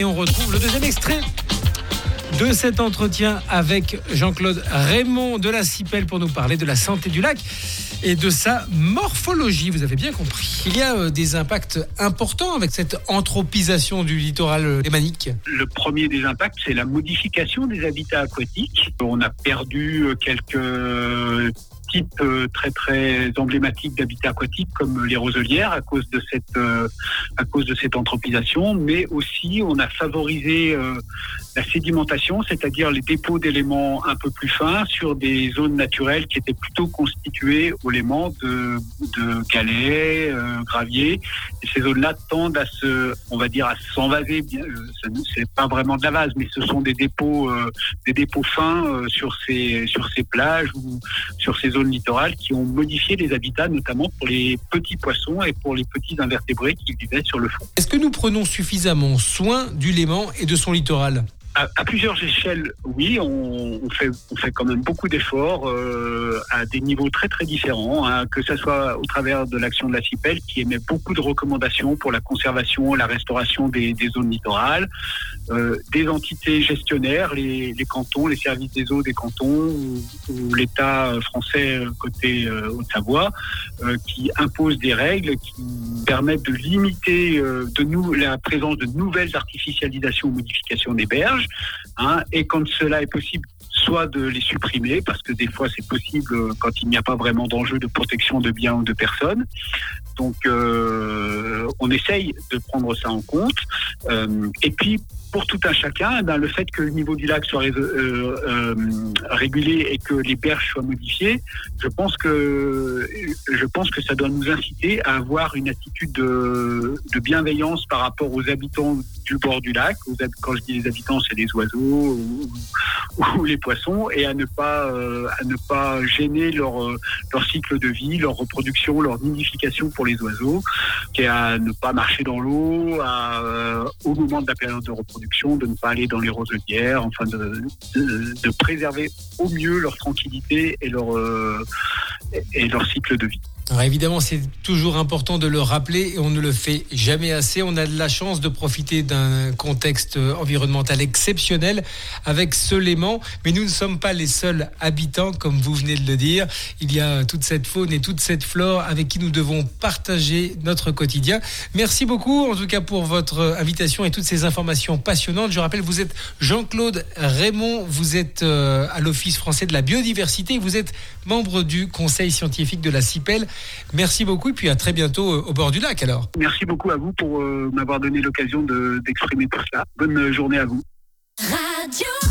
Et on retrouve le deuxième extrait de cet entretien avec Jean-Claude Raymond de la Cipel pour nous parler de la santé du lac et de sa morphologie. Vous avez bien compris. Il y a des impacts importants avec cette anthropisation du littoral lémanique. Le premier des impacts, c'est la modification des habitats aquatiques. On a perdu quelques types très très emblématiques d'habitats aquatiques comme les roselières à cause de cette anthropisation, mais aussi on a favorisé la sédimentation, c'est-à-dire les dépôts d'éléments un peu plus fins sur des zones naturelles qui étaient plutôt constituées au Léman de galets, graviers. Et ces zones-là tendent à s'envaser. C'est pas vraiment de la vase, mais ce sont des dépôts fins sur ces plages ou sur ces zones littorales qui ont modifié les habitats, notamment pour les petits poissons et pour les petits invertébrés qui vivaient sur le fond. Est-ce que nous prenons suffisamment soin du Léman et de son littoral ? À plusieurs échelles, oui, on fait quand même beaucoup d'efforts à des niveaux très très différents, que ce soit au travers de l'action de la Cipel qui émet beaucoup de recommandations pour la conservation, la restauration des zones littorales, des entités gestionnaires, les cantons, les services des eaux des cantons ou l'État français côté Haute-Savoie, qui imposent des règles qui permettent de limiter la présence de nouvelles artificialisations ou modifications des berges. Et quand cela est possible, soit de les supprimer, parce que des fois c'est possible quand il n'y a pas vraiment d'enjeu de protection de biens ou de personnes. Donc on essaye de prendre ça en compte. Et puis pour tout un chacun, le fait que le niveau du lac soit régulé et que les berges soient modifiées, je pense que ça doit nous inciter à avoir une attitude de bienveillance par rapport aux habitants du bord du lac. Quand je dis les habitants, c'est les oiseaux ou les poissons, et à ne pas gêner leur cycle de vie, leur reproduction, leur nidification pour les oiseaux, et à ne pas marcher dans l'eau au moment de la période de reproduction, de ne pas aller dans les roselières, enfin de préserver au mieux leur tranquillité et leur cycle de vie. Alors évidemment, c'est toujours important de le rappeler et on ne le fait jamais assez. On a de la chance de profiter d'un contexte environnemental exceptionnel avec ce Léman, mais nous ne sommes pas les seuls habitants, comme vous venez de le dire. Il y a toute cette faune et toute cette flore avec qui nous devons partager notre quotidien. Merci beaucoup, en tout cas, pour votre invitation et toutes ces informations passionnantes. Je rappelle, vous êtes Jean-Claude Raymond, vous êtes à l'Office français de la biodiversité, vous êtes membre du conseil scientifique de la Cipel. Merci beaucoup et puis à très bientôt au bord du lac alors. Merci beaucoup à vous pour m'avoir donné l'occasion d'exprimer tout cela. Bonne journée à vous. Radio